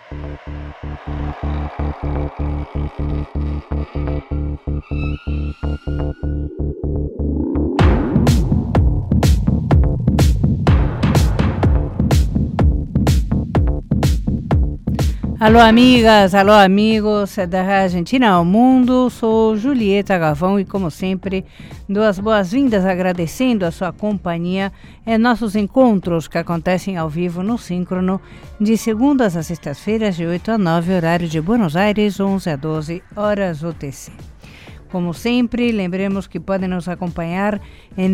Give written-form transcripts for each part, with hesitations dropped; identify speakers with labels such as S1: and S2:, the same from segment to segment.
S1: Alô, amigas, alô, amigos da Argentina ao Mundo. Sou Julieta Gavão e, como sempre, dou as boas-vindas agradecendo a sua companhia em nossos encontros que acontecem ao vivo no Síncrono de segundas a sextas-feiras de 8 a 9, horário de Buenos Aires, 11 a 12 horas UTC. Como sempre, lembremos que podem nos acompanhar em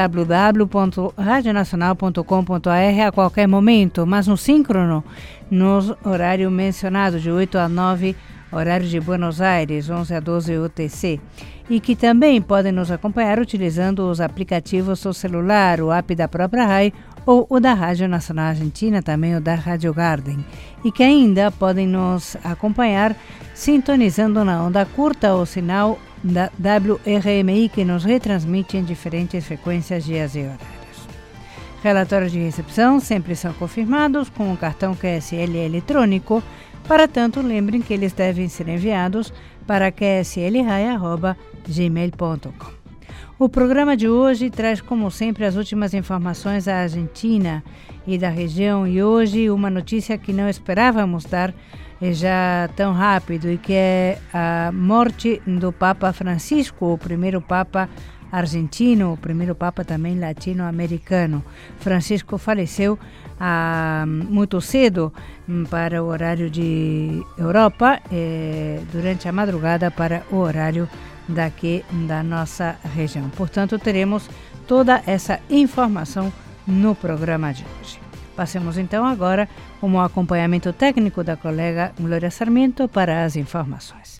S1: www.radionacional.com.br a qualquer momento, mas no Síncrono, no horário mencionado de 8 a 9, horário de Buenos Aires, 11 a 12 UTC. E que também podem nos acompanhar utilizando os aplicativos do celular, o app da própria RAI ou o da Rádio Nacional Argentina, também o da Rádio Garden. E que ainda podem nos acompanhar sintonizando na onda curta o sinal da WRMI, que nos retransmite em diferentes frequências, dias e horários. Relatórios de recepção sempre são confirmados com o cartão QSL eletrônico. Para tanto, lembrem que eles devem ser enviados para qslrai@gmail.com. O programa de hoje traz, como sempre, as últimas informações da Argentina e da região, e hoje uma notícia que não esperávamos dar já tão rápido, e que é a morte do Papa Francisco, o primeiro Papa argentino, o primeiro Papa também latino-americano. Francisco faleceu muito cedo para o horário de Europa, durante a madrugada para o horário daqui da nossa região. Portanto, teremos toda essa informação no programa de hoje. Passemos então agora como acompanhamento técnico da colega Glória Sarmiento para as informações.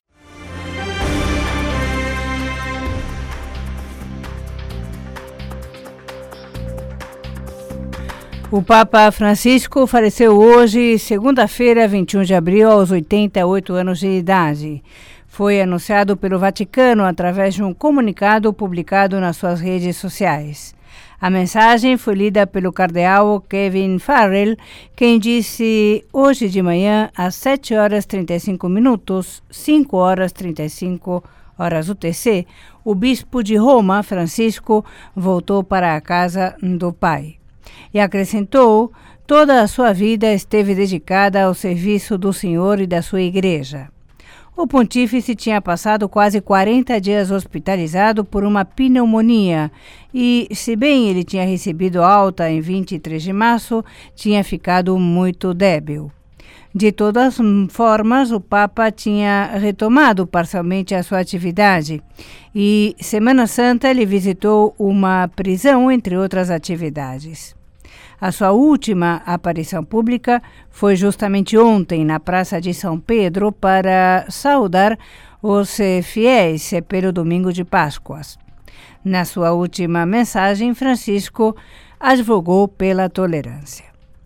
S1: O Papa Francisco faleceu hoje, segunda-feira, 21 de abril, aos 88 anos de idade. Foi anunciado pelo Vaticano através de um comunicado publicado nas suas redes sociais. A mensagem foi lida pelo cardeal Kevin Farrell, quem disse hoje de manhã, às 7 horas 35 minutos, 5 horas 35 horas UTC, o bispo de Roma, Francisco, voltou para a casa do Pai. E acrescentou, toda a sua vida esteve dedicada ao serviço do Senhor e da sua igreja. O pontífice tinha passado quase 40 dias hospitalizado por uma pneumonia e, se bem ele tinha recebido alta em 23 de março, tinha ficado muito débil. De todas formas, o Papa tinha retomado parcialmente a sua atividade e, Semana Santa, ele visitou uma prisão, entre outras atividades. A sua última aparição pública foi justamente ontem na Praça de São Pedro para saudar os fiéis pelo domingo de Páscoas. Na sua última mensagem, Francisco advogou pela tolerância.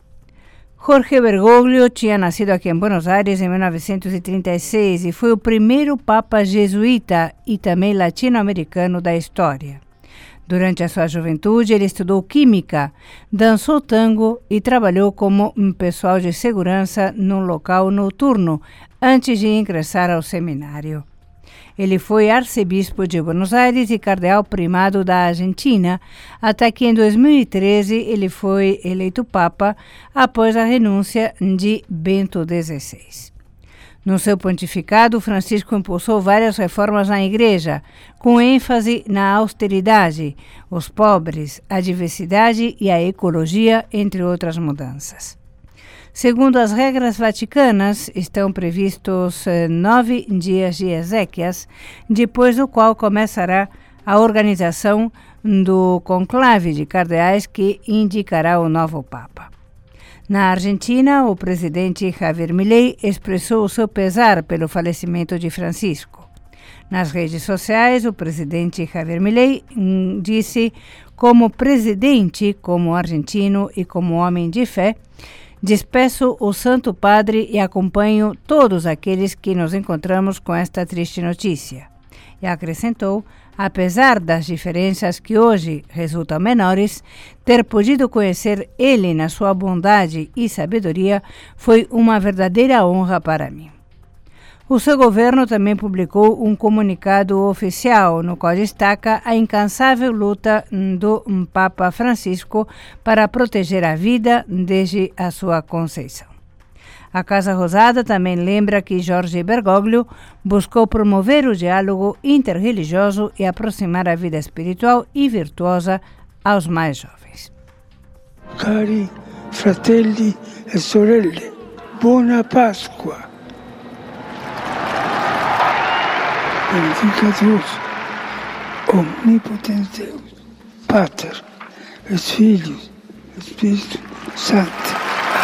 S1: Jorge Bergoglio tinha nascido aqui em Buenos Aires em 1936 e foi o primeiro papa jesuíta e também latino-americano da história. Durante a sua juventude, ele estudou química, dançou tango e trabalhou como pessoal de segurança num local noturno, antes de ingressar ao seminário. Ele foi arcebispo de Buenos Aires e cardeal primado da Argentina, até que em 2013 ele foi eleito papa após a renúncia de Bento XVI. No seu pontificado, Francisco impulsou várias reformas na igreja, com ênfase na austeridade, os pobres, a diversidade e a ecologia, entre outras mudanças. Segundo as regras vaticanas, estão previstos 9 dias de exéquias, depois do qual começará a organização do conclave de cardeais que indicará o novo Papa. Na Argentina, o presidente Javier Milei expressou o seu pesar pelo falecimento de Francisco. Nas redes sociais, o presidente Javier Milei disse: como presidente, como argentino e como homem de fé, despeço o Santo Padre e acompanho todos aqueles que nos encontramos com esta triste notícia. E acrescentou: Apesar das diferenças que hoje resultam menores, ter podido conhecer ele na sua bondade e sabedoria foi uma verdadeira honra para mim. O seu governo também publicou um comunicado oficial no qual destaca a incansável luta do Papa Francisco para proteger a vida desde a sua conceição. A Casa Rosada também lembra que Jorge Bergoglio buscou promover o diálogo interreligioso e aproximar a vida espiritual e virtuosa aos mais jovens.
S2: Cari fratelli e sorelle, buona Pasqua. Benedicat vos, omnipotens Deus, Pater, et Filius, et Spiritus Sancti.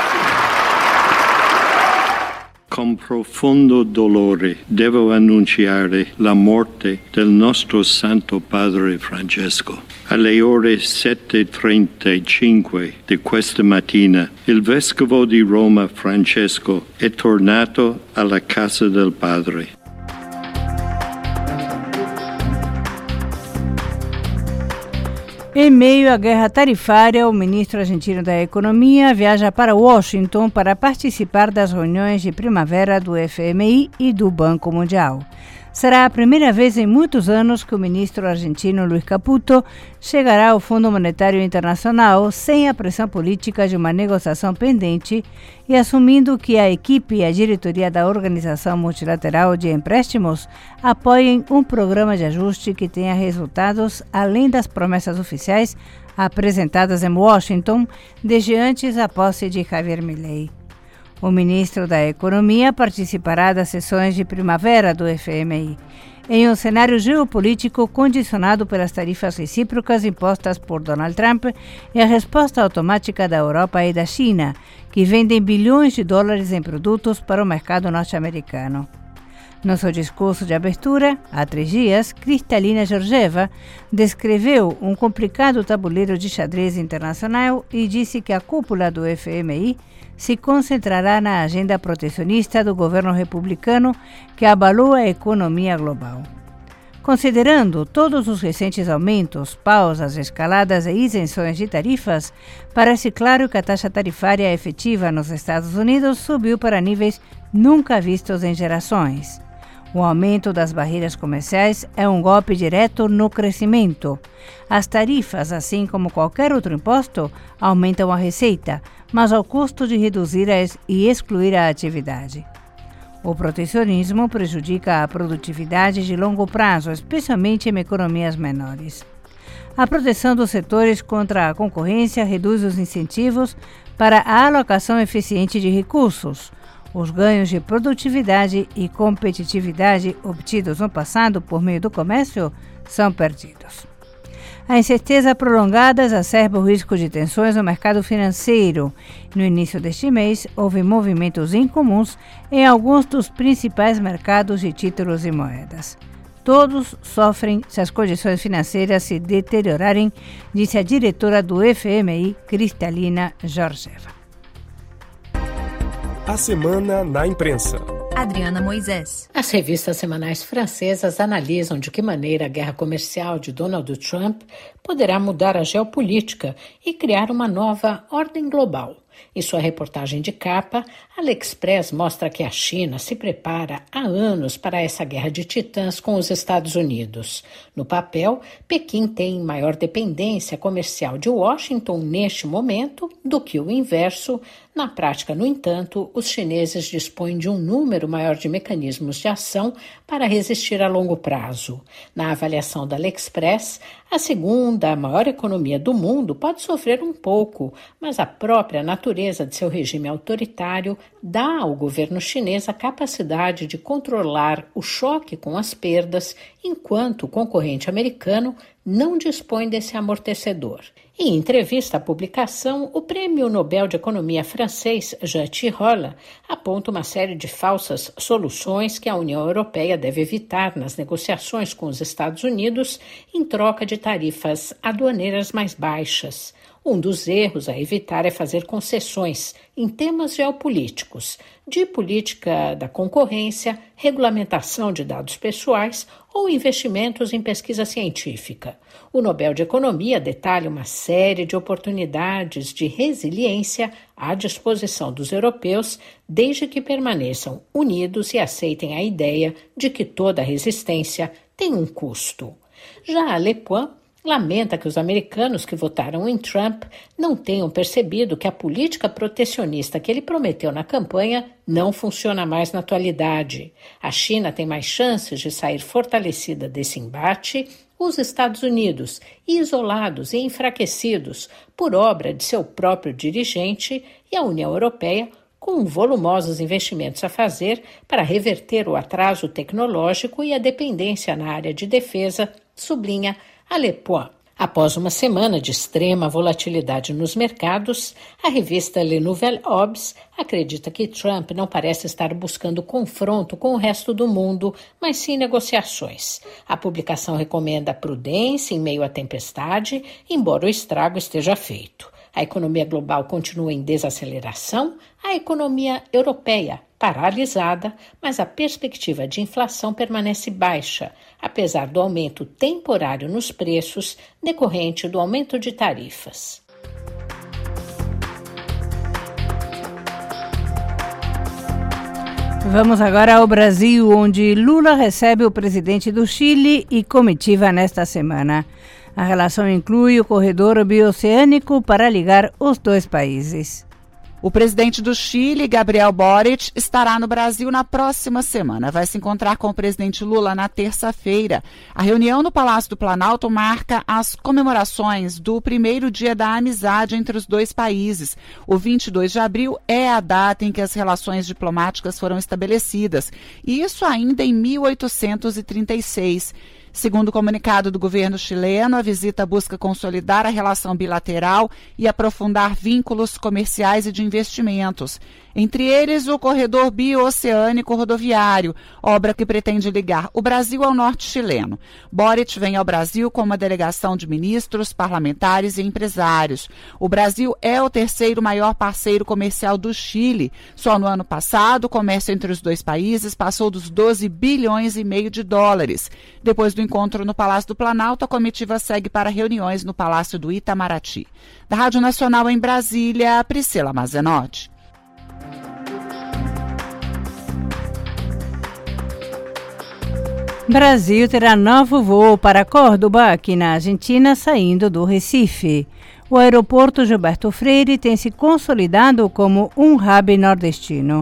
S3: Con profondo dolore devo annunciare la morte del nostro Santo Padre Francesco. Alle ore 7:35 di questa mattina il Vescovo di Roma Francesco è tornato alla casa del Padre.
S1: Em meio à guerra tarifária, o ministro argentino da Economia viaja para Washington para participar das reuniões de primavera do FMI e do Banco Mundial. Será a primeira vez em muitos anos que o ministro argentino Luis Caputo chegará ao Fundo Monetário Internacional sem a pressão política de uma negociação pendente e assumindo que a equipe e a diretoria da Organização Multilateral de Empréstimos apoiem um programa de ajuste que tenha resultados além das promessas oficiais apresentadas em Washington desde antes da posse de Javier Milei. O ministro da Economia participará das sessões de primavera do FMI, em um cenário geopolítico condicionado pelas tarifas recíprocas impostas por Donald Trump e a resposta automática da Europa e da China, que vendem bilhões de dólares em produtos para o mercado norte-americano. No seu discurso de abertura, há 3 dias, Kristalina Georgieva descreveu um complicado tabuleiro de xadrez internacional e disse que a cúpula do FMI se concentrará na agenda protecionista do governo republicano que abalou a economia global. Considerando todos os recentes aumentos, pausas, escaladas e isenções de tarifas, parece claro que a taxa tarifária efetiva nos Estados Unidos subiu para níveis nunca vistos em gerações. O aumento das barreiras comerciais é um golpe direto no crescimento. As tarifas, assim como qualquer outro imposto, aumentam a receita, mas ao custo de reduzir e excluir a atividade. O protecionismo prejudica a produtividade de longo prazo, especialmente em economias menores. A proteção dos setores contra a concorrência reduz os incentivos para a alocação eficiente de recursos. Os ganhos de produtividade e competitividade obtidos no passado por meio do comércio são perdidos. A incerteza prolongada exacerba o risco de tensões no mercado financeiro. No início deste mês, houve movimentos incomuns em alguns dos principais mercados de títulos e moedas. Todos sofrem se as condições financeiras se deteriorarem, disse a diretora do FMI, Kristalina Georgieva.
S4: A Semana na Imprensa.
S5: Adriana Moisés.
S6: As revistas semanais francesas analisam de que maneira a guerra comercial de Donald Trump poderá mudar a geopolítica e criar uma nova ordem global. Em sua reportagem de capa, a L'Express mostra que a China se prepara há anos para essa guerra de titãs com os Estados Unidos. No papel, Pequim tem maior dependência comercial de Washington neste momento do que o inverso. Na prática, no entanto, os chineses dispõem de um número maior de mecanismos de ação para resistir a longo prazo. Na avaliação da L'Express, a segunda maior economia do mundo pode sofrer um pouco, mas a própria natureza de seu regime autoritário dá ao governo chinês a capacidade de controlar o choque com as perdas, enquanto o concorrente americano não dispõe desse amortecedor. Em entrevista à publicação, o Prêmio Nobel de Economia francês Jean Tirole aponta uma série de falsas soluções que a União Europeia deve evitar nas negociações com os Estados Unidos em troca de tarifas aduaneiras mais baixas. Um dos erros a evitar é fazer concessões em temas geopolíticos, de política da concorrência, regulamentação de dados pessoais ou investimentos em pesquisa científica. O Nobel de Economia detalha uma série de oportunidades de resiliência à disposição dos europeus, desde que permaneçam unidos e aceitem a ideia de que toda resistência tem um custo. Já a Le Pen lamenta que os americanos que votaram em Trump não tenham percebido que a política protecionista que ele prometeu na campanha não funciona mais na atualidade. A China tem mais chances de sair fortalecida desse embate. Os Estados Unidos, isolados e enfraquecidos por obra de seu próprio dirigente, e a União Europeia, com volumosos investimentos a fazer para reverter o atraso tecnológico e a dependência na área de defesa, sublinha a Le Pen. Após uma semana de extrema volatilidade nos mercados, a revista Le Nouvel Obs acredita que Trump não parece estar buscando confronto com o resto do mundo, mas sim negociações. A publicação recomenda prudência em meio à tempestade, embora o estrago esteja feito. A economia global continua em desaceleração, a economia europeia paralisada, mas a perspectiva de inflação permanece baixa, apesar do aumento temporário nos preços decorrente do aumento de tarifas.
S1: Vamos agora ao Brasil, onde Lula recebe o presidente do Chile e comitiva nesta semana. A relação inclui o corredor bioceânico para ligar os dois países.
S7: O presidente do Chile, Gabriel Boric, estará no Brasil na próxima semana. Vai se encontrar com o presidente Lula na terça-feira. A reunião no Palácio do Planalto marca as comemorações do primeiro dia da amizade entre os dois países. O 22 de abril é a data em que as relações diplomáticas foram estabelecidas. E isso ainda em 1836. Segundo o comunicado do governo chileno, a visita busca consolidar a relação bilateral e aprofundar vínculos comerciais e de investimentos. Entre eles, o corredor bioceânico rodoviário, obra que pretende ligar o Brasil ao norte chileno. Boric vem ao Brasil com uma delegação de ministros, parlamentares e empresários. O Brasil é o terceiro maior parceiro comercial do Chile. Só no ano passado, o comércio entre os dois países passou dos 12 bilhões e meio de dólares. Depois do encontro no Palácio do Planalto, a comitiva segue para reuniões no Palácio do Itamaraty. Da Rádio Nacional em Brasília, Priscila Mazenotti.
S1: Brasil terá novo voo para Córdoba, aqui na Argentina, saindo do Recife. O aeroporto Gilberto Freire tem se consolidado como um hub nordestino.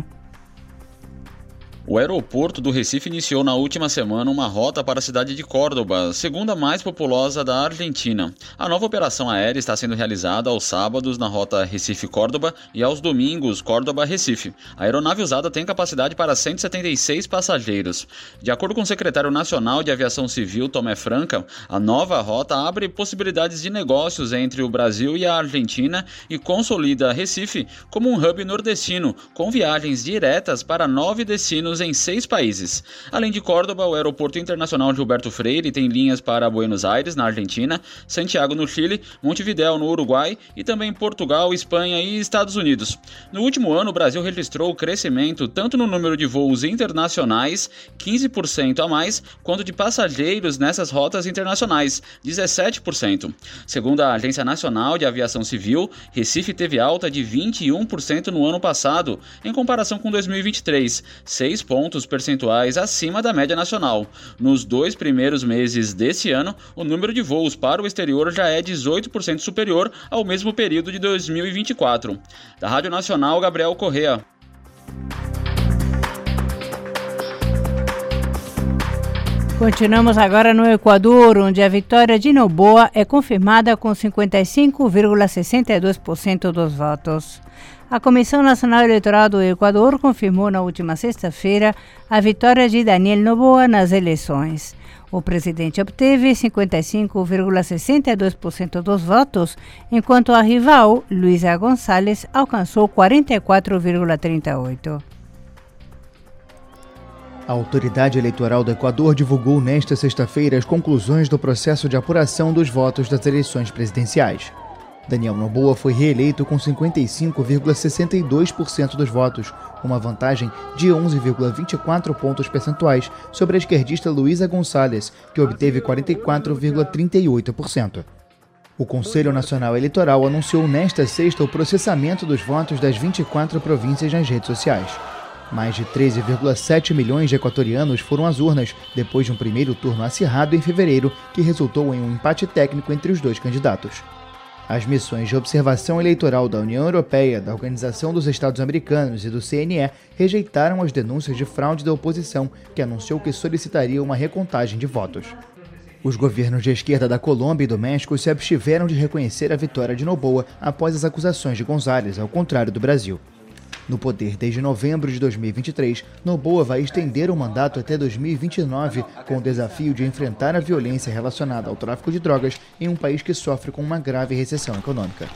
S8: O aeroporto do Recife iniciou na última semana uma rota para a cidade de Córdoba, segunda mais populosa da Argentina. A nova operação aérea está sendo realizada aos sábados na rota Recife-Córdoba e aos domingos Córdoba-Recife. A aeronave usada tem capacidade para 176 passageiros. De acordo com o secretário nacional de Aviação Civil, Tomé Franca, a nova rota abre possibilidades de negócios entre o Brasil e a Argentina e consolida Recife como um hub nordestino, com viagens diretas para 9 destinos em 6 países. Além de Córdoba, o Aeroporto Internacional Gilberto Freire tem linhas para Buenos Aires, na Argentina, Santiago, no Chile, Montevidéu, no Uruguai e também Portugal, Espanha e Estados Unidos. No último ano, o Brasil registrou crescimento tanto no número de voos internacionais, 15% a mais, quanto de passageiros nessas rotas internacionais, 17%. Segundo a Agência Nacional de Aviação Civil, Recife teve alta de 21% no ano passado, em comparação com 2023, 6 pontos percentuais acima da média nacional. Nos 2 primeiros meses desse ano, o número de voos para o exterior já é 18% superior ao mesmo período de 2024. Da Rádio Nacional, Gabriel Correa.
S1: Continuamos agora no Equador, onde a vitória de Noboa é confirmada com 55,62% dos votos. A Comissão Nacional Eleitoral do Equador confirmou na última sexta-feira a vitória de Daniel Noboa nas eleições. O presidente obteve 55,62% dos votos, enquanto a rival, Luisa Gonçalves, alcançou 44,38%.
S9: A Autoridade Eleitoral do Equador divulgou nesta sexta-feira as conclusões do processo de apuração dos votos das eleições presidenciais. Daniel Noboa foi reeleito com 55,62% dos votos, uma vantagem de 11,24 pontos percentuais sobre a esquerdista Luísa Gonçalves, que obteve 44,38%. O Conselho Nacional Eleitoral anunciou nesta sexta o processamento dos votos das 24 províncias nas redes sociais. Mais de 13,7 milhões de equatorianos foram às urnas depois de um primeiro turno acirrado em fevereiro, que resultou em um empate técnico entre os dois candidatos. As missões de observação eleitoral da União Europeia, da Organização dos Estados Americanos e do CNE rejeitaram as denúncias de fraude da oposição, que anunciou que solicitaria uma recontagem de votos. Os governos de esquerda da Colômbia e do México se abstiveram de reconhecer a vitória de Noboa após as acusações de González, ao contrário do Brasil. No poder desde novembro de 2023, Noboa vai estender o mandato até 2029, com o desafio de enfrentar a violência relacionada ao tráfico de drogas em um país que sofre com uma grave recessão econômica.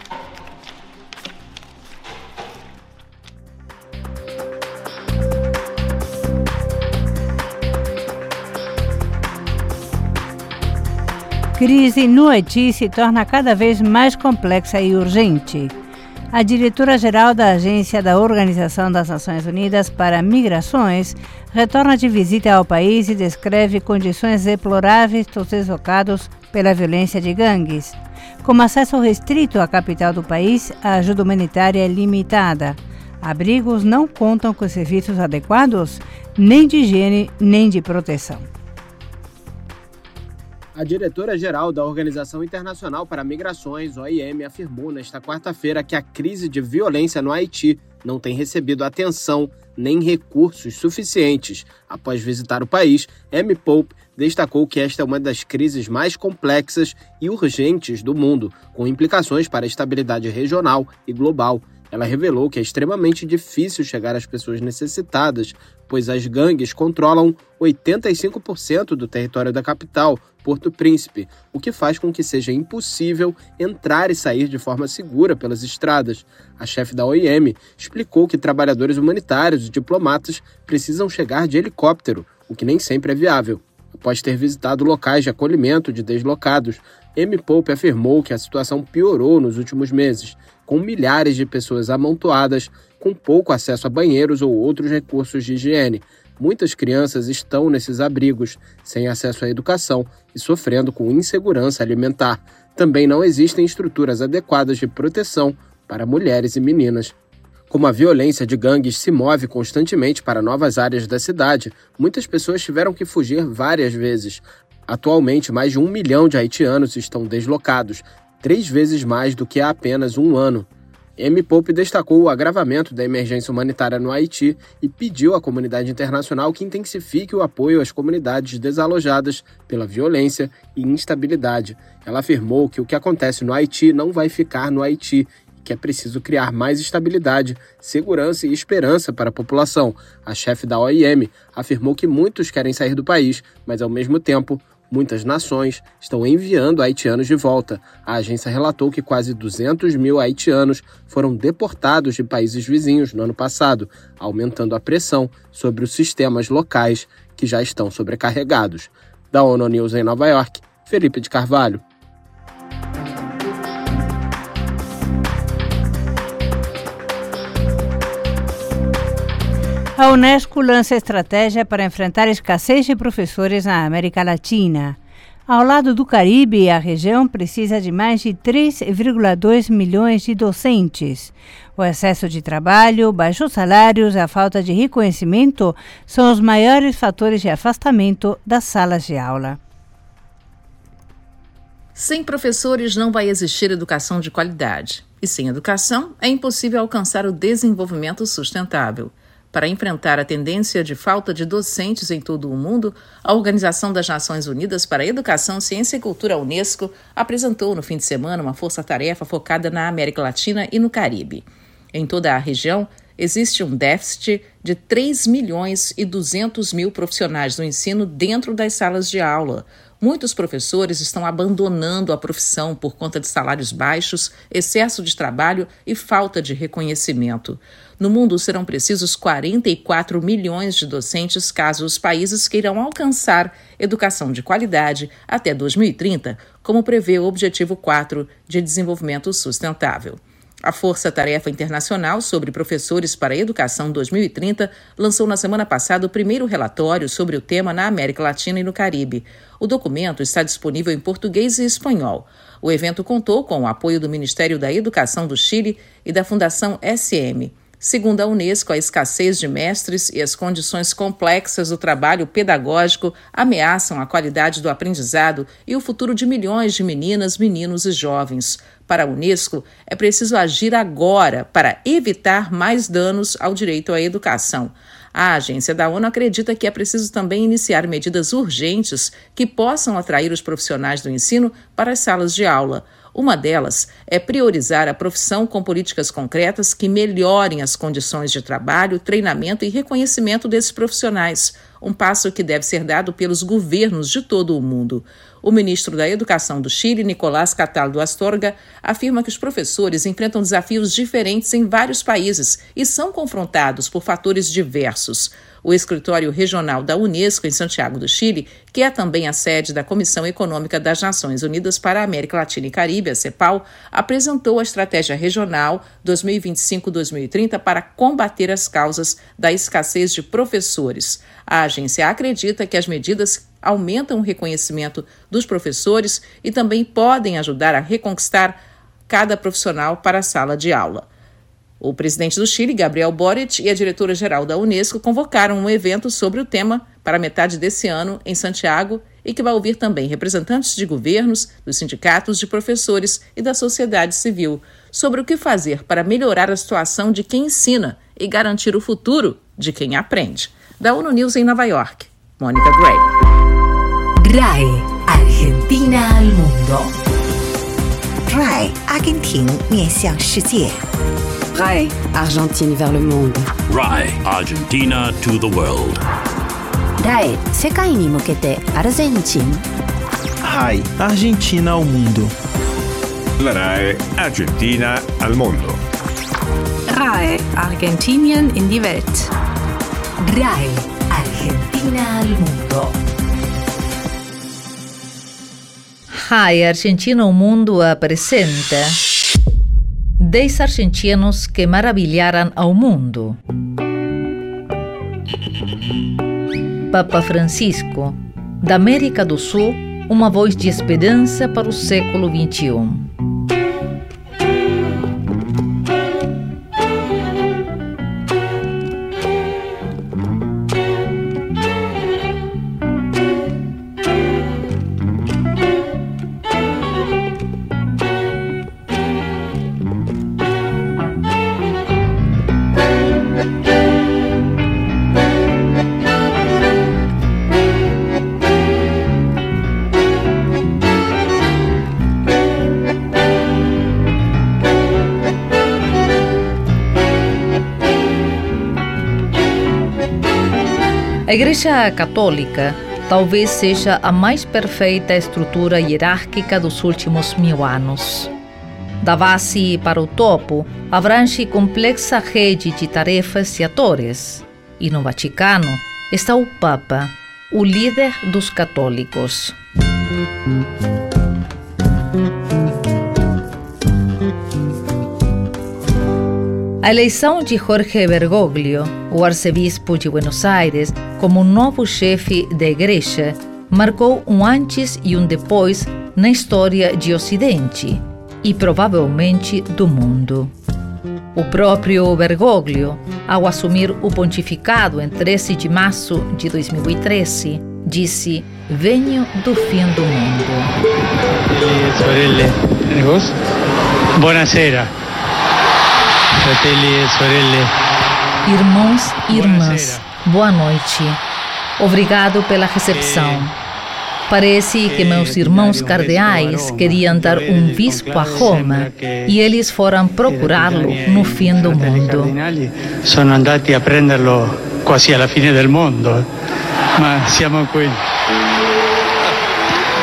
S1: Crise no Haiti se torna cada vez mais complexa e urgente. A diretora-geral da Agência da Organização das Nações Unidas para Migrações retorna de visita ao país e descreve condições deploráveis dos deslocados pela violência de gangues. Com acesso restrito à capital do país, a ajuda humanitária é limitada. Abrigos não contam com serviços adequados, nem de higiene, nem de proteção.
S10: A diretora-geral da Organização Internacional para Migrações, OIM, afirmou nesta quarta-feira que a crise de violência no Haiti não tem recebido atenção nem recursos suficientes. Após visitar o país, Amy Pope destacou que esta é uma das crises mais complexas e urgentes do mundo, com implicações para a estabilidade regional e global. Ela revelou que é extremamente difícil chegar às pessoas necessitadas, pois as gangues controlam 85% do território da capital, Porto Príncipe, o que faz com que seja impossível entrar e sair de forma segura pelas estradas. A chefe da OIM explicou que trabalhadores humanitários e diplomatas precisam chegar de helicóptero, o que nem sempre é viável. Após ter visitado locais de acolhimento de deslocados, Amy Pope afirmou que a situação piorou nos últimos meses, com milhares de pessoas amontoadas, com pouco acesso a banheiros ou outros recursos de higiene. Muitas crianças estão nesses abrigos, sem acesso à educação e sofrendo com insegurança alimentar. Também não existem estruturas adequadas de proteção para mulheres e meninas. Como a violência de gangues se move constantemente para novas áreas da cidade, muitas pessoas tiveram que fugir várias vezes. Atualmente, mais de 1 milhão de haitianos estão deslocados, 3 vezes mais do que há apenas um ano. Amy Pope destacou o agravamento da emergência humanitária no Haiti e pediu à comunidade internacional que intensifique o apoio às comunidades desalojadas pela violência e instabilidade. Ela afirmou que o que acontece no Haiti não vai ficar no Haiti, que é preciso criar mais estabilidade, segurança e esperança para a população. A chefe da OIM afirmou que muitos querem sair do país, mas ao mesmo tempo, muitas nações estão enviando haitianos de volta. A agência relatou que quase 200 mil haitianos foram deportados de países vizinhos no ano passado, aumentando a pressão sobre os sistemas locais que já estão sobrecarregados. Da ONU News em Nova York, Felipe de Carvalho.
S1: A Unesco lança estratégia para enfrentar a escassez de professores na América Latina. Ao lado do Caribe, a região precisa de mais de 3,2 milhões de docentes. O excesso de trabalho, baixos salários e a falta de reconhecimento são os maiores fatores de afastamento das salas de aula.
S11: Sem professores não vai existir educação de qualidade. E sem educação é impossível alcançar o desenvolvimento sustentável. Para enfrentar a tendência de falta de docentes em todo o mundo, a Organização das Nações Unidas para a Educação, Ciência e Cultura, a Unesco, apresentou no fim de semana uma força-tarefa focada na América Latina e no Caribe. Em toda a região, existe um déficit de 3 milhões e 200 mil profissionais do ensino dentro das salas de aula, Muitos professores estão abandonando a profissão por conta de salários baixos, excesso de trabalho e falta de reconhecimento. No mundo, serão precisos 44 milhões de docentes caso os países queiram alcançar educação de qualidade até 2030, como prevê o Objetivo 4 de Desenvolvimento Sustentável. A Força Tarefa Internacional sobre Professores para a Educação 2030 lançou na semana passada o primeiro relatório sobre o tema na América Latina e no Caribe. O documento está disponível em português e espanhol. O evento contou com o apoio do Ministério da Educação do Chile e da Fundação SM. Segundo a Unesco, a escassez de mestres e as condições complexas do trabalho pedagógico ameaçam a qualidade do aprendizado e o futuro de milhões de meninas, meninos e jovens. Para a Unesco, é preciso agir agora para evitar mais danos ao direito à educação. A agência da ONU acredita que é preciso também iniciar medidas urgentes que possam atrair os profissionais do ensino para as salas de aula. Uma delas é priorizar a profissão com políticas concretas que melhorem as condições de trabalho, treinamento e reconhecimento desses profissionais, um passo que deve ser dado pelos governos de todo o mundo. O ministro da Educação do Chile, Nicolás Cataldo Astorga, afirma que os professores enfrentam desafios diferentes em vários países e são confrontados por fatores diversos. O escritório regional da Unesco em Santiago do Chile, que é também a sede da Comissão Econômica das Nações Unidas para a América Latina e Caribe, a CEPAL, apresentou a Estratégia Regional 2025-2030 para combater as causas da escassez de professores. A agência acredita que as medidas aumentam o reconhecimento dos professores e também podem ajudar a reconquistar cada profissional para a sala de aula. O presidente do Chile, Gabriel Boric, e a diretora-geral da Unesco convocaram um evento sobre o tema para metade desse ano em Santiago e que vai ouvir também representantes de governos, dos sindicatos de professores e da sociedade civil sobre o que fazer para melhorar a situação de quem ensina e garantir o futuro de quem aprende. Da ONU News em Nova York, Mônica Gray.
S12: RAI, Argentina al mundo. RAI, Argentina 面向世界。
S13: RAI, Argentine vers le monde.
S14: RAI, Argentina to the world.
S15: RAI, 世界に向けてアルゼンチン。
S16: RAI, Argentina ao mundo.
S17: RAI, Argentina al mundo.
S18: RAI, Argentinien in die Welt.
S12: RAI, Argentina al mundo.
S19: RAI, Argentina ao mundo apresenta 10 argentinos que maravilharam ao mundo. Papa Francisco, da América do Sul, uma voz de esperança para o século XXI. A Igreja Católica talvez seja a mais perfeita estrutura hierárquica dos últimos 1000 anos. Da base para o topo, abrange complexa rede de tarefas e atores. E no Vaticano está o Papa, o líder dos católicos. A eleição de Jorge Bergoglio, o arcebispo de Buenos Aires, como novo chefe da igreja, marcou um antes e um depois na história de Ocidente e provavelmente do mundo. O próprio Bergoglio, ao assumir o pontificado em 13 de março de 2013, disse: "Venho do fim do mundo."
S20: Sorelle, negócio? Buonasera. Fratelli e sorelle.
S19: Irmãos e irmãs, boa noite. Obrigado pela recepção. Parece que meus irmãos cardeais queriam dar um bispo a Roma e eles foram procurá-lo no fim do mundo.
S20: Sono andati a prenderlo quasi alla fine del mondo, ma siamo qui.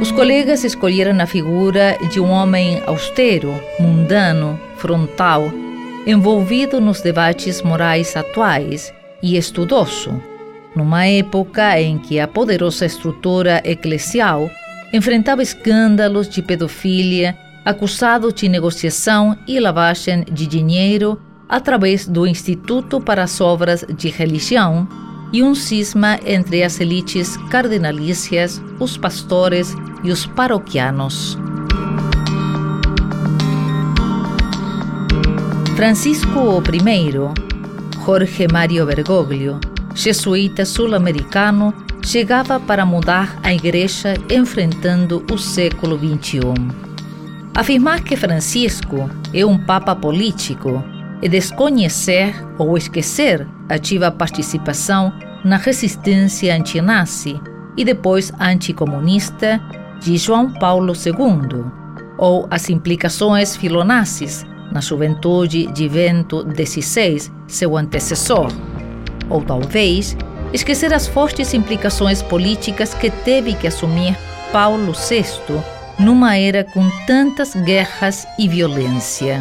S19: Os colegas escolheram a figura de um homem austero, mundano, frontal, envolvido nos debates morais atuais e estudoso, numa época em que a poderosa estrutura eclesial enfrentava escândalos de pedofilia, acusado de negociação e lavagem de dinheiro através do Instituto para as Obras de Religião e um cisma entre as elites cardenalícias, os pastores e os paroquianos. Francisco I, Jorge Mário Bergoglio, jesuíta sul-americano, chegava para mudar a igreja enfrentando o século XXI. Afirmar que Francisco é um papa político é desconhecer ou esquecer a ativa participação na resistência antinazi e depois anticomunista de João Paulo II, ou as implicações filonazis na juventude de Bento XVI, seu antecessor, ou talvez esquecer as fortes implicações políticas que teve que assumir Paulo VI numa era com tantas guerras e violência.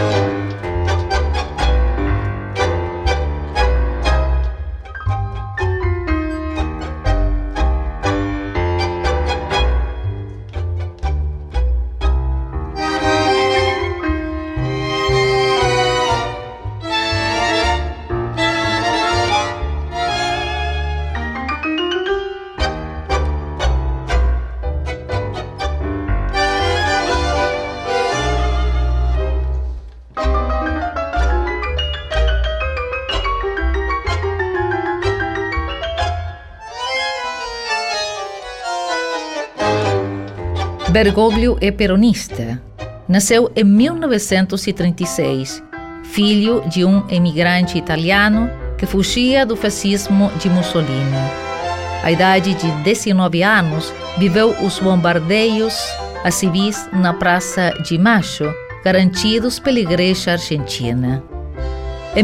S19: Bergoglio é peronista. Nasceu em 1936, filho de um imigrante italiano que fugia do fascismo de Mussolini. À idade de 19 anos, viveu os bombardeios a civis na Praça de Mayo, garantidos pela Igreja Argentina. Em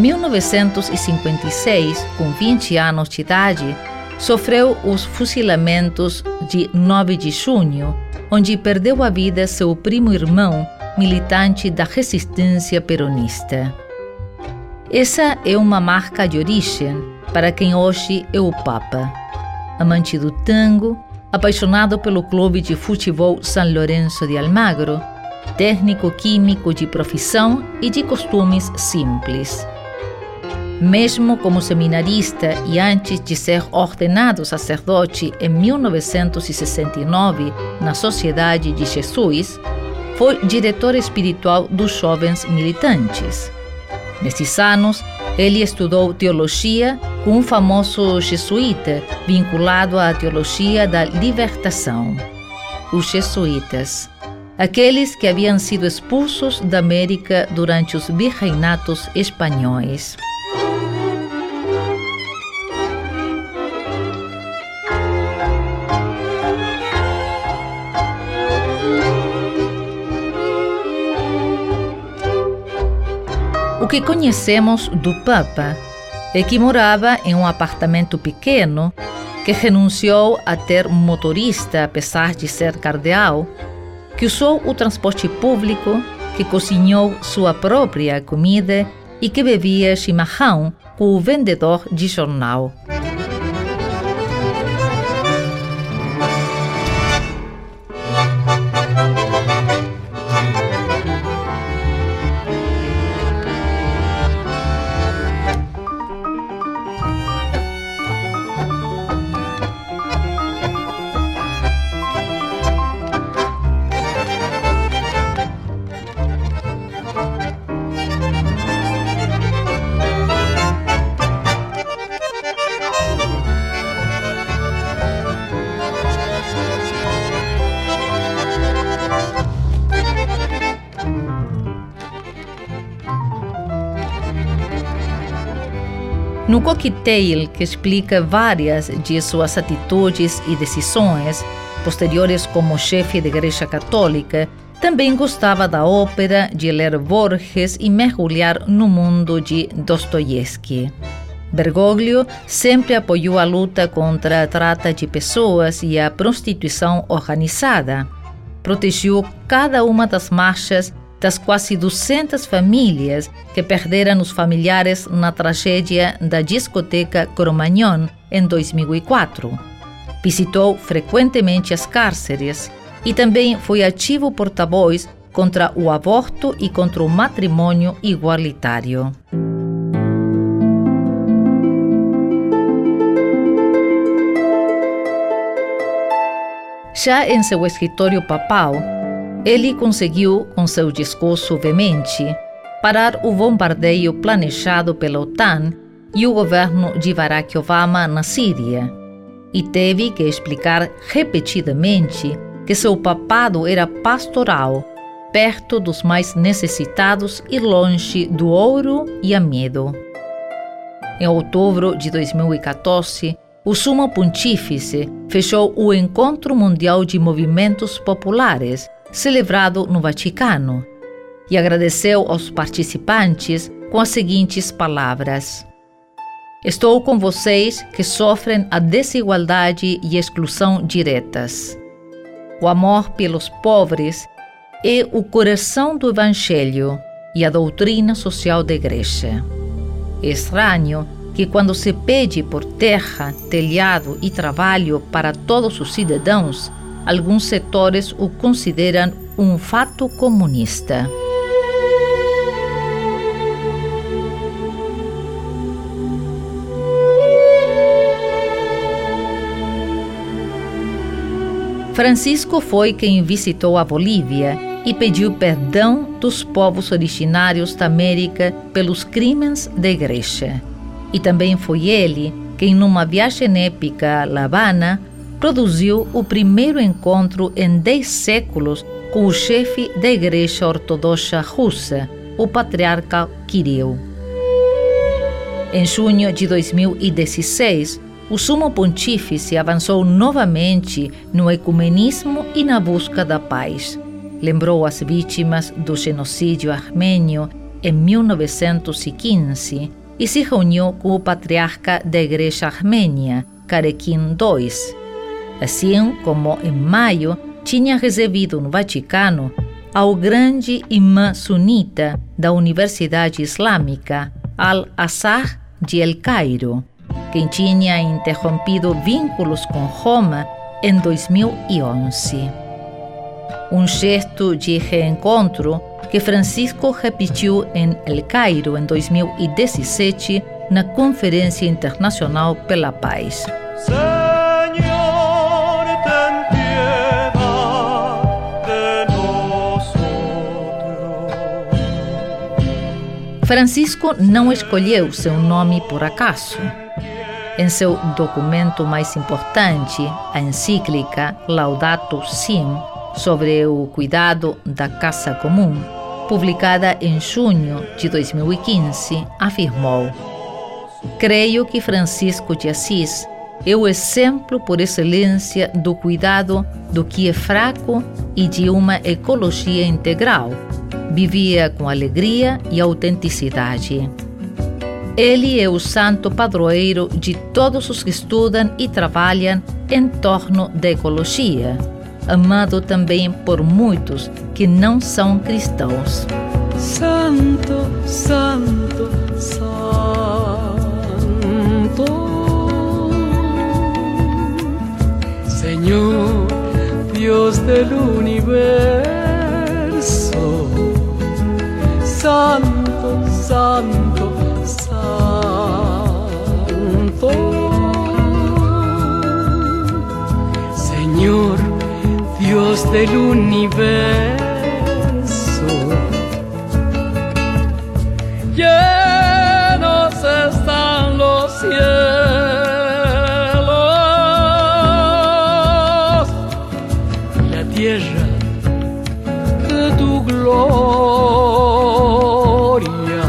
S19: 1956, com 20 anos de idade, sofreu os fuzilamentos de 9 de junho, onde perdeu a vida seu primo-irmão, militante da resistência peronista. Essa é uma marca de origem para quem hoje é o Papa. Amante do tango, apaixonado pelo clube de futebol São Lourenço de Almagro, técnico químico de profissão e de costumes simples. Mesmo como seminarista e antes de ser ordenado sacerdote em 1969 na Sociedade de Jesus, foi diretor espiritual dos jovens militantes. Nesses anos, ele estudou teologia com um famoso jesuíta vinculado à teologia da libertação, os jesuítas, aqueles que haviam sido expulsos da América durante os virreinatos espanhóis. O que conhecemos do Papa é que morava em um apartamento pequeno, que renunciou a ter um motorista apesar de ser cardeal, que usou o transporte público, que cozinhou sua própria comida e que bebia chimarrão com o vendedor de jornal. No coquetel que explica várias de suas atitudes e decisões, posteriores como chefe da Igreja Católica, também gostava da ópera, de ler Borges e mergulhar no mundo de Dostoiévski. Bergoglio sempre apoiou a luta contra a trata de pessoas e a prostituição organizada. Protegeu cada uma das marchas das quase 200 famílias que perderam os familiares na tragédia da discoteca Cromagnon em 2004. Visitou frequentemente as cárceres e também foi ativo porta-voz contra o aborto e contra o matrimônio igualitário. Já em seu escritório papal, ele conseguiu, com seu discurso veemente, parar o bombardeio planejado pela OTAN e o governo de Barack Obama na Síria, e teve que explicar repetidamente que seu papado era pastoral, perto dos mais necessitados e longe do ouro e a medo. Em outubro de 2014, o Sumo Pontífice fechou o Encontro Mundial de Movimentos Populares, celebrado no Vaticano, e agradeceu aos participantes com as seguintes palavras: "Estou com vocês que sofrem a desigualdade e exclusão diretas. O amor pelos pobres é o coração do Evangelho e a doutrina social da Igreja. É estranho que quando se pede por terra, telhado e trabalho para todos os cidadãos, alguns setores o consideram um fato comunista." Francisco foi quem visitou a Bolívia e pediu perdão dos povos originários da América pelos crimes da Igreja. E também foi ele quem, numa viagem épica a La Habana, produziu o primeiro encontro em 10 séculos com o chefe da Igreja Ortodoxa Russa, o patriarca Kirill. Em junho de 2016, o Sumo Pontífice avançou novamente no ecumenismo e na busca da paz. Lembrou as vítimas do genocídio armênio em 1915 e se reuniu com o patriarca da Igreja Armênia, Karekin II. Assim como em maio tinha recebido no Vaticano ao grande imã sunita da Universidade Islâmica, Al-Azhar de El Cairo, quem tinha interrompido vínculos com Roma em 2011. Um gesto de reencontro que Francisco repetiu em El Cairo em 2017 na Conferência Internacional pela Paz. Francisco não escolheu seu nome por acaso. Em seu documento mais importante, a encíclica Laudato Si, sobre o cuidado da casa comum, publicada em junho de 2015, afirmou: "Creio que Francisco de Assis é o exemplo por excelência do cuidado do que é fraco e de uma ecologia integral. Vivia com alegria e autenticidade. Ele é o santo padroeiro de todos os que estudam e trabalham em torno da ecologia, amado também por muitos que não são cristãos."
S21: Santo, Santo, Santo, Señor, Dios del universo, Santo, Santo, Santo, Señor, Dios del universo, llenos están los cielos y la tierra de tu gloria,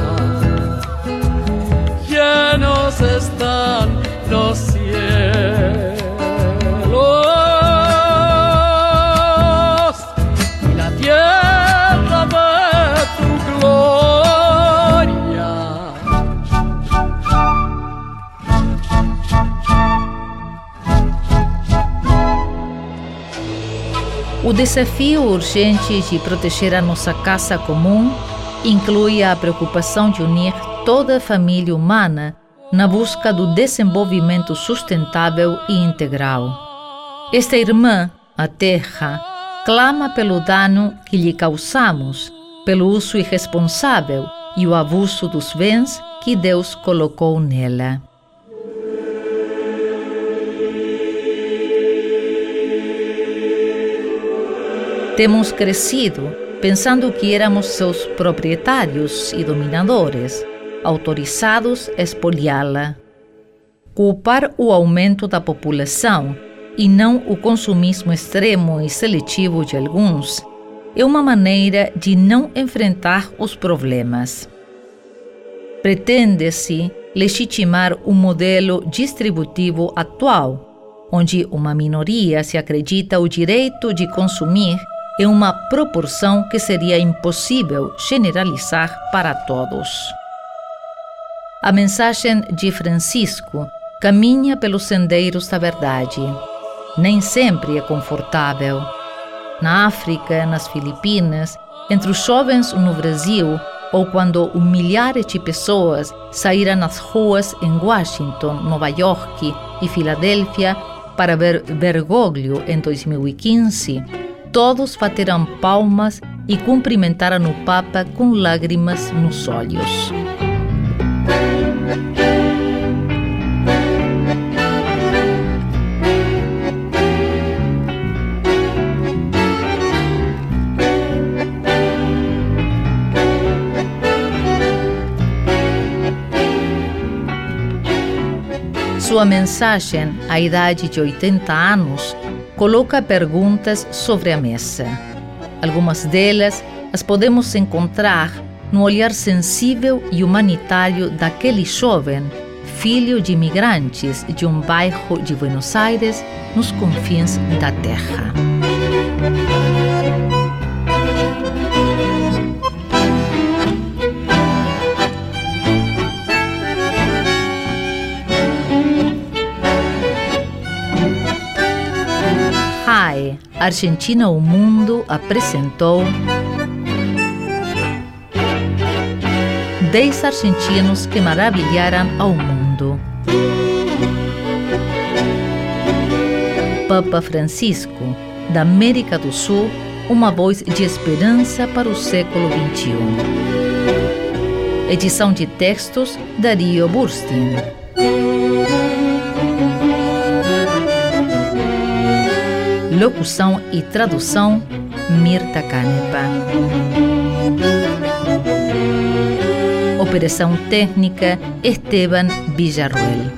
S21: llenos están los cielos y la tierra de tu gloria.
S19: O desafio urgente de proteger a nossa casa comum inclui a preocupação de unir toda a família humana na busca do desenvolvimento sustentável e integral. Esta irmã, a Terra, clama pelo dano que lhe causamos, pelo uso irresponsável e o abuso dos bens que Deus colocou nela. Temos crescido pensando que éramos seus proprietários e dominadores, autorizados a espoliá-la. Culpar o aumento da população e não o consumismo extremo e seletivo de alguns é uma maneira de não enfrentar os problemas. Pretende-se legitimar o modelo distributivo atual, onde uma minoria se acredita o direito de consumir em uma proporção que seria impossível generalizar para todos. A mensagem de Francisco caminha pelos sendeiros da verdade. Nem sempre é confortável. Na África, nas Filipinas, entre os jovens no Brasil, ou quando milhares de pessoas saíram nas ruas em Washington, Nova York e Filadélfia para ver Bergoglio em 2015, todos bateram palmas e cumprimentaram o Papa com lágrimas nos olhos. Sua mensagem, à idade de 80 anos, coloca perguntas sobre a mesa. Algumas delas as podemos encontrar no olhar sensível e humanitário daquele jovem, filho de imigrantes de um bairro de Buenos Aires, nos confins da terra. RAI, Argentina ao Mundo, apresentou 10 argentinos que maravilharam ao mundo. Papa Francisco, da América do Sul, uma voz de esperança para o século XXI. Edição de textos, Dario Burstein. Locução e tradução, Mirta Canepa. Operação técnica, Esteban Villarruel.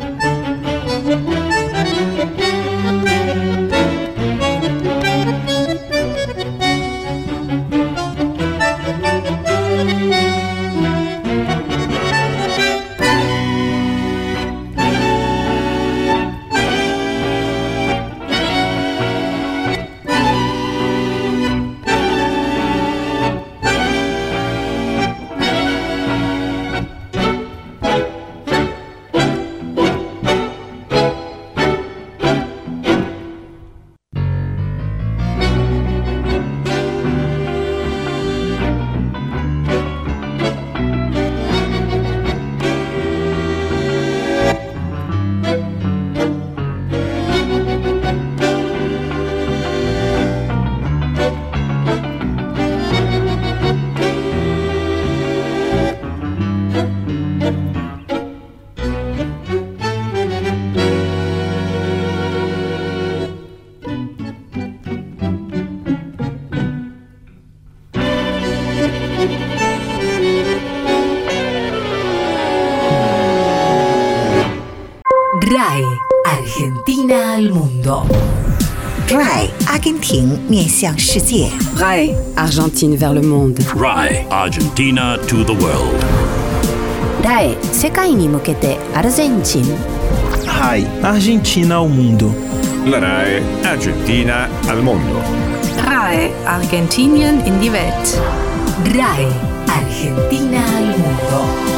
S12: RAI, Argentina al mundo. RAI, 阿根廷面向世界。
S13: RAI, Argentine vers le monde.
S14: RAI, Argentina to the world.
S15: RAI, 世界に向けてアルゼンチン。
S16: RAI, Argentina ao mundo.
S17: La RAI Argentina al mundo.
S18: RAI, Argentinien in die Welt.
S12: RAI, Argentina al mundo.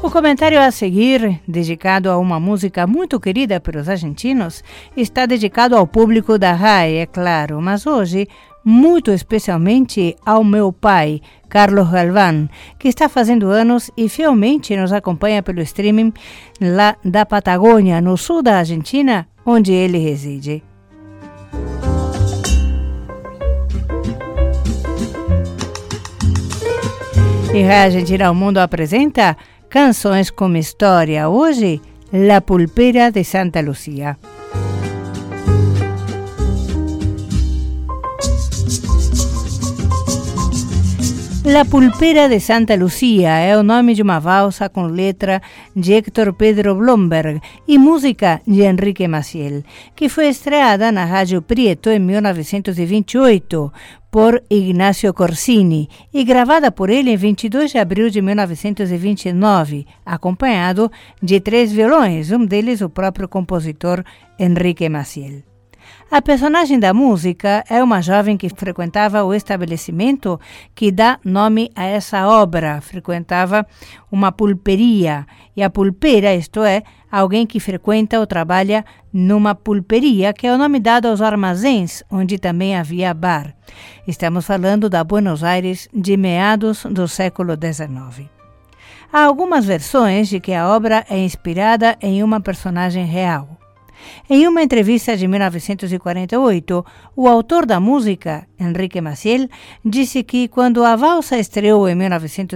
S1: O comentário a seguir, dedicado a uma música muito querida pelos argentinos, está dedicado ao público da RAI, é claro, mas hoje, muito especialmente ao meu pai, Carlos Galván, que está fazendo anos e fielmente nos acompanha pelo streaming lá da Patagônia, no sul da Argentina, onde ele reside. E a Argentina ao Mundo apresenta Canções com História. Hoje, La Pulpera de Santa Lucía. La Pulpera de Santa Lucía é o nome de uma valsa com letra de Héctor Pedro Blomberg e música de Enrique Maciel, que foi estreada na Rádio Prieto em 1928 por Ignacio Corsini e gravada por ele em 22 de abril de 1929, acompanhado de 3 violões, um deles o próprio compositor Enrique Maciel. A personagem da música é uma jovem que frequentava o estabelecimento que dá nome a essa obra. Frequentava uma pulperia. E a pulpera, isto é, alguém que frequenta ou trabalha numa pulperia, que é o nome dado aos armazéns, onde também havia bar. Estamos falando da Buenos Aires de meados do século XIX. Há algumas versões de que a obra é inspirada em uma personagem real. Em uma entrevista de 1948, o autor da música, Enrique Maciel, disse que quando a valsa estreou em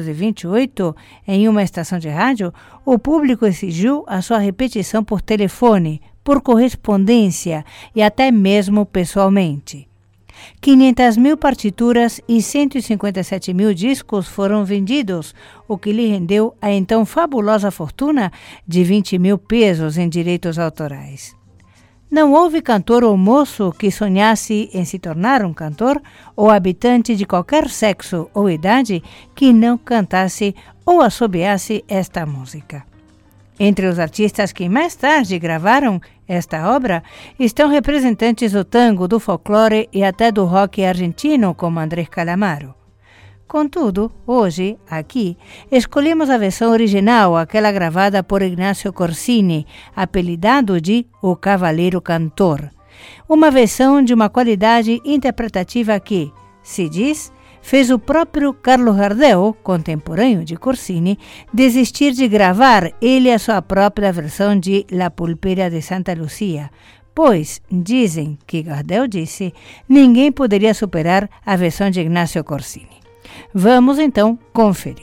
S1: 1928 em uma estação de rádio, o público exigiu a sua repetição por telefone, por correspondência e até mesmo pessoalmente. 500.000 partituras e 157.000 discos foram vendidos, o que lhe rendeu a então fabulosa fortuna de 20.000 pesos em direitos autorais. Não houve cantor ou moço que sonhasse em se tornar um cantor ou habitante de qualquer sexo ou idade que não cantasse ou assobiasse esta música. Entre os artistas que mais tarde gravaram esta obra estão representantes do tango, do folclore e até do rock argentino, como Andrés Calamaro. Contudo, hoje, aqui, escolhemos a versão original, aquela gravada por Ignacio Corsini, apelidado de O Cavaleiro Cantor. Uma versão de uma qualidade interpretativa que, se diz, fez o próprio Carlos Gardel, contemporâneo de Corsini, desistir de gravar ele a sua própria versão de La Pulpera de Santa Lucía, pois, dizem que Gardel disse, ninguém poderia superar a versão de Ignacio Corsini. Vamos então conferir.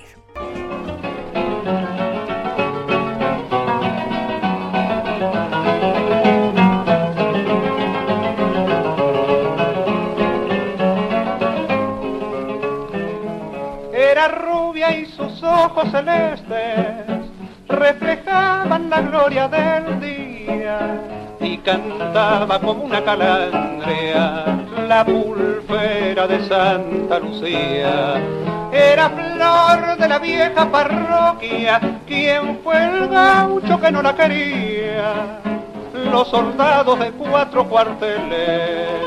S2: Era rubia y sus ojos celestes reflejaban la gloria del día y cantaba como una calandria la pulpera de Santa Lucía. Era flor de la vieja parroquia, quien fue el gaucho que no la quería. Los soldados de 4 cuarteles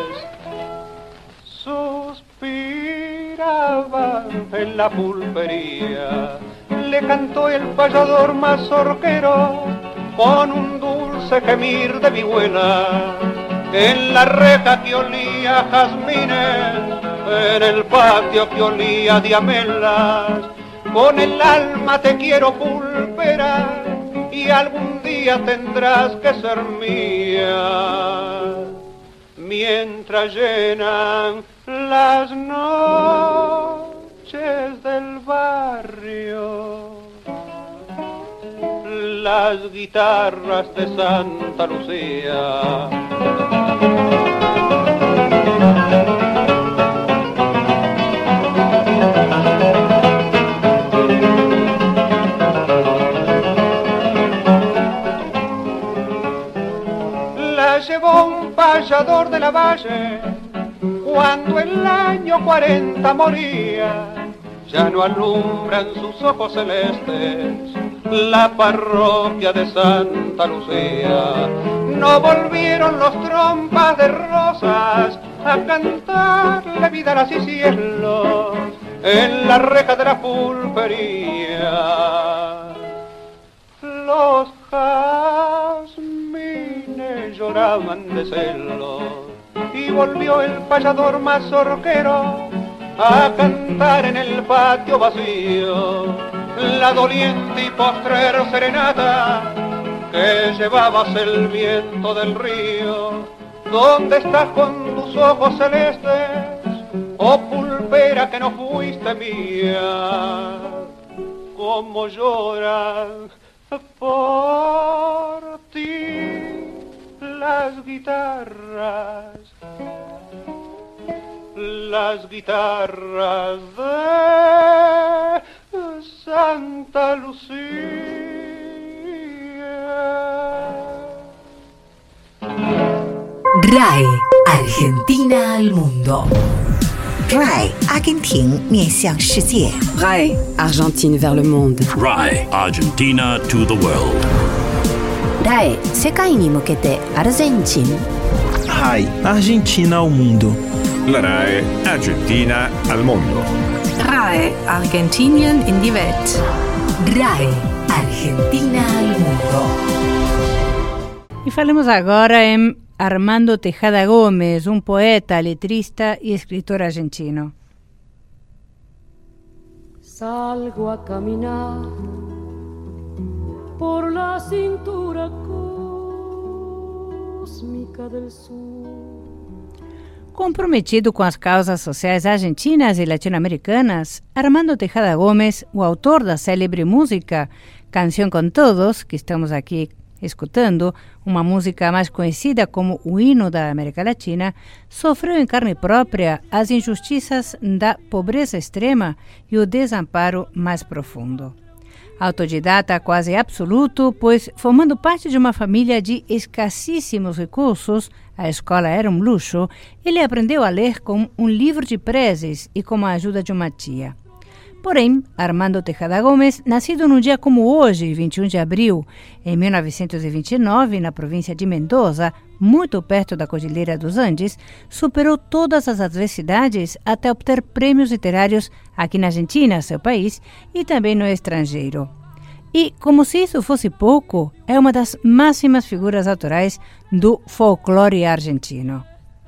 S2: suspiraban en la pulpería. Le cantó el payador mazorquero con un dulce gemir de vihuela. En la reja que olía a jazmines, en el patio que olía a diamelas, con el alma te quiero pulpera y algún día tendrás que ser mía. Mientras llenan las noches del barrio las guitarras de Santa Lucía. La llevó un payador de la Valle cuando el año 40 moría. Ya no alumbran sus ojos celestes la parroquia de Santa Lucía. No volvieron los trompas de rosas a cantarle vidalas y cielos en la reja de la pulpería. temblaban de celos. Y volvió el payador mazorquero a cantar en el patio vacío la doliente y postrer serenata que llevabas el viento del río. ¿Dónde estás con tus ojos celestes, oh pulpera que no fuiste mía? Cómo lloran por ti las guitarras de Santa Lucía.
S12: RAE Argentina al mundo. RAE Argentina 面向世界。
S13: RAE Argentine vers le monde.
S14: RAE Argentina to the world.
S15: RAE 世界に向けてアルゼンチン。
S16: RAI Argentina ao mundo.
S17: La RAE Argentina al mondo.
S18: RAE Argentinien in die Welt.
S12: RAE Argentina al mundo.
S1: E falamos agora em Armando Tejada Gómez, um poeta, letrista e escritor argentino.
S21: Salgo a caminar por la cintura cósmica del sur.
S1: Comprometido com as causas sociais argentinas e latino-americanas, Armando Tejada Gómez, o autor da célebre música Canción con Todos, que estamos aqui escutando, uma música mais conhecida como o hino da América Latina, sofreu em carne própria as injustiças da pobreza extrema e o desamparo mais profundo. Autodidata quase absoluto, pois, formando parte de uma família de escassíssimos recursos, a escola era um luxo, ele aprendeu a ler com um livro de prezes e com a ajuda de uma tia. Porém, Armando Tejada Gómez, nascido num dia como hoje, 21 de abril, em 1929, na província de Mendoza, muito perto da Cordilheira dos Andes, superou todas as adversidades até obter prêmios literários aqui na Argentina, seu país, e também no estrangeiro. E, como se isso fosse pouco, é uma das máximas figuras autorais do folclore argentino.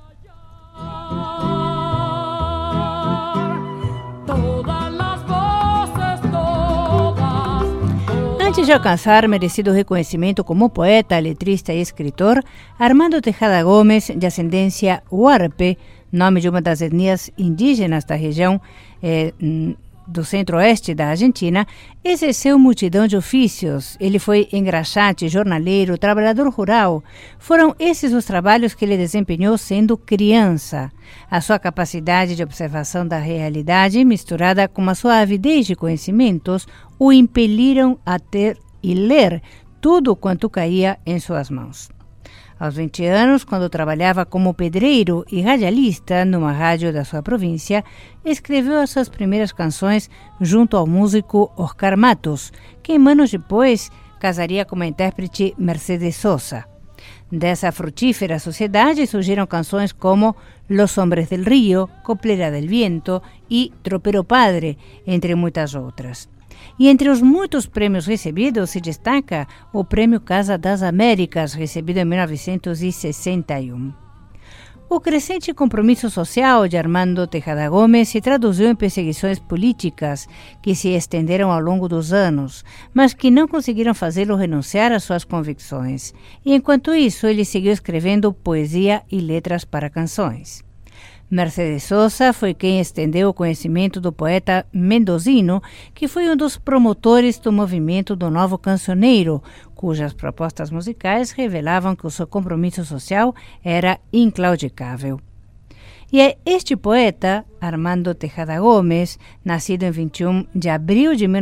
S1: Antes de alcançar merecido reconhecimento como poeta, letrista e escritor, Armando Tejada Gómez, de ascendência Huarpe, nome de uma das etnias indígenas da região do centro-oeste da Argentina, exerceu multidão de ofícios. Ele foi engraxate, jornaleiro, trabalhador rural. Foram esses os trabalhos que ele desempenhou sendo criança. A sua capacidade de observação da realidade, misturada com a sua avidez de conhecimentos, o impeliram a ter e ler tudo quanto caía em suas mãos. Aos 20 anos, quando trabalhava como pedreiro e radialista numa rádio da sua província, escreveu as suas primeiras canções junto ao músico Oscar Matos, que anos depois casaria com a intérprete Mercedes Sosa. Dessa frutífera sociedade surgiram canções como Los Hombres del Río, Coplera del Viento e Tropero Padre, entre muitas outras. E entre os muitos prêmios recebidos se destaca o Prêmio Casa das Américas, recebido em 1961. O crescente compromisso social de Armando Tejada Gómez se traduziu em perseguições políticas que se estenderam ao longo dos anos, mas que não conseguiram fazê-lo renunciar às suas convicções. E enquanto isso, ele seguiu escrevendo poesia e letras para canções. Mercedes Sosa foi quem estendeu o conhecimento do poeta mendozino, que foi um dos promotores do movimento do Novo Cancioneiro, cujas propostas musicais revelavam que o seu compromisso social era inclaudicável. E é este poeta, Armando Tejada Gómez, nascido em 21 de abril de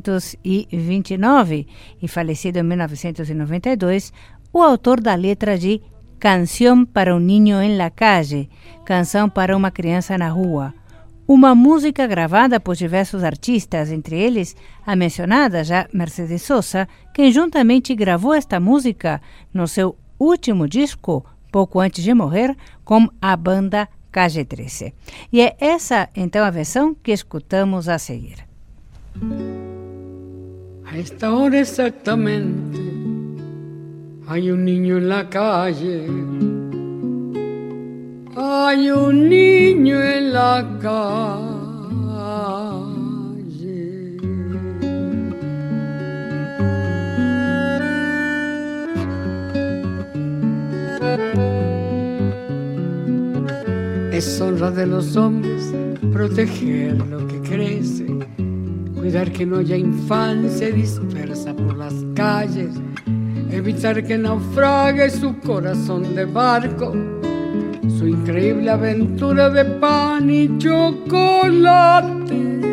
S1: 1929 e falecido em 1992, o autor da letra de Canción para un niño en la calle, Canção para uma criança na rua. Uma música gravada por diversos artistas, entre eles a mencionada já Mercedes Sosa, quem juntamente gravou esta música no seu último disco, pouco antes de morrer, com a banda Calle 13. E é essa, então, a versão que escutamos a seguir.
S21: A esta hora exactamente Hay un niño en la calle, hay un niño en la calle. Es honra de los hombres proteger lo que crece, cuidar que no haya infancia dispersa por las calles, evitar que naufrague su corazón de barco, su increíble aventura de pan y chocolate,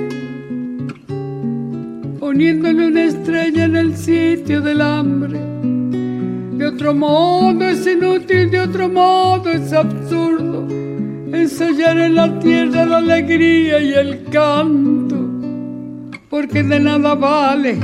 S21: poniéndole una estrella en el sitio del hambre. De otro modo es inútil, de otro modo es absurdo ensayar en la tierra la alegría y el canto, porque de nada vale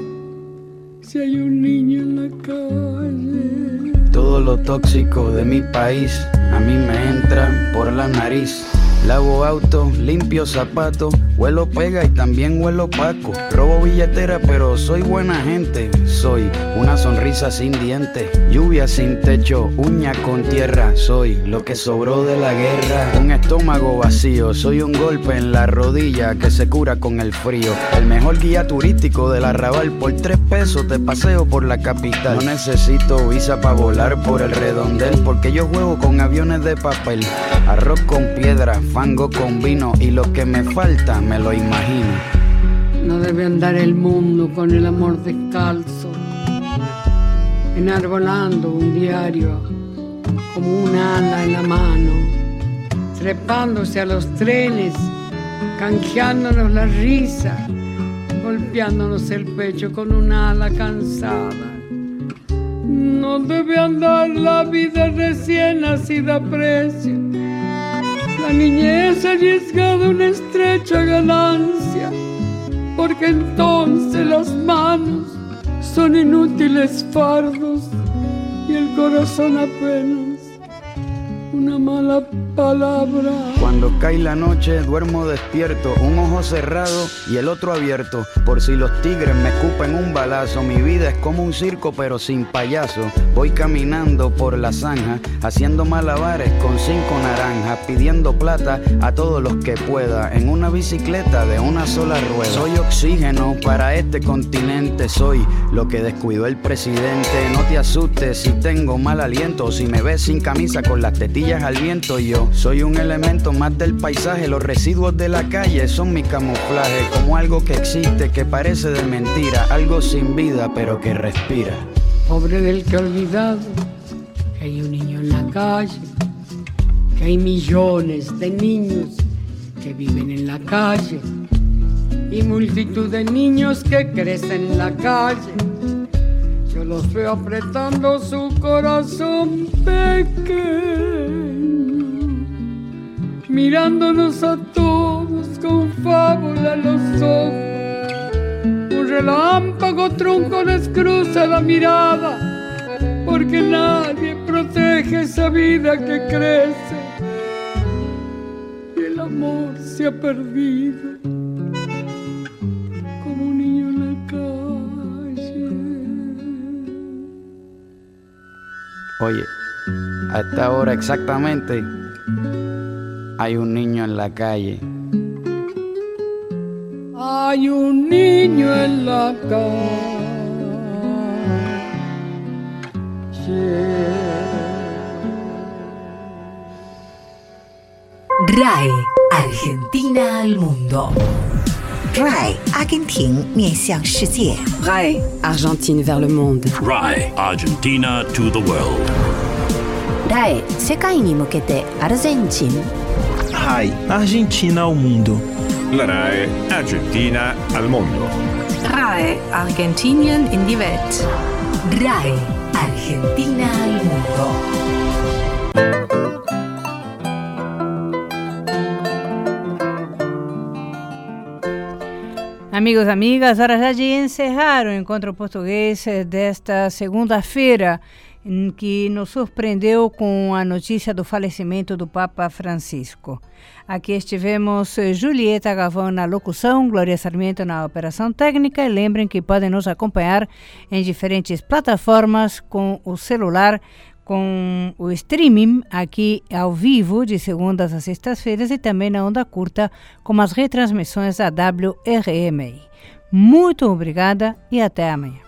S21: si hay un niño en la calle.
S3: Todo lo tóxico de mi país a mí me entra por la nariz. Lavo auto, limpio zapatos, huelo pega y también huelo paco. Robo billetera pero soy buena gente. Soy una sonrisa sin dientes, lluvia sin techo, uña con tierra. Soy lo que sobró de la guerra. Un estómago vacío, soy un golpe en la rodilla que se cura con el frío. El mejor guía turístico del Arrabal, por 3 pesos te paseo por la capital. No necesito visa para volar por el redondel, porque yo juego con aviones de papel. Arroz con piedra, fango con vino, y lo que me falta me lo imagino.
S21: No debe andar el mundo con el amor descalzo, enarbolando un diario como un ala en la mano, trepándose a los trenes, canjeándonos la risa, golpeándonos el pecho con un ala cansada. No debe andar la vida recién nacida a precio, la niñez arriesgada una estrecha ganancia, porque entonces las manos son inútiles fardos y el corazón apenas una mala palabra.
S3: Cuando cae la noche duermo despierto, un ojo cerrado y el otro abierto, por si los tigres me escupen un balazo. Mi vida es como un circo pero sin payaso. Voy caminando por la zanja, haciendo malabares con 5 naranjas, pidiendo plata a todos los que pueda, en una bicicleta de una sola rueda. Soy oxígeno para este continente, soy lo que descuidó el presidente. No te asustes si tengo mal aliento, si me ves sin camisa con las tetillas al viento. Yo soy un elemento más del paisaje, los residuos de la calle son mi camuflaje, como algo que existe, que parece de mentira, algo sin vida pero que respira.
S21: Pobre del que ha olvidado que hay un niño en la calle, que hay millones de niños que viven en la calle y multitud de niños que crecen en la calle. Yo los veo apretando su corazón pequeño, mirándonos a todos con fábula en los ojos. Un relámpago trunco les cruza la mirada, porque nadie protege esa vida que crece y el amor se ha perdido como un niño en la calle.
S3: Oye, a esta hora exactamente hay un niño en la calle.
S21: Hay un niño en la calle.
S12: RAE Argentina al mundo. RAE Argentina 面向世界.
S13: RAE Argentine vers le monde.
S14: RAE Argentina to the world.
S15: RAE 世界に向けてアルゼンチン.
S16: RAE Argentina al mundo.
S17: La RAE Argentina al mondo.
S18: RAE Argentinien in die Welt.
S12: RAE Argentina al mundo.
S1: Amigos, amigas, horas já de encerrar o encontro português desta segunda-feira. que nos surpreendeu com a notícia do falecimento do Papa Francisco. Aqui estivemos Julieta Gavão na locução, Glória Sarmiento na operação técnica, e lembrem que podem nos acompanhar em diferentes plataformas com o celular, com o streaming aqui ao vivo de segundas a sextas-feiras e também na onda curta com as retransmissões da WRMI. Muito obrigada e até amanhã.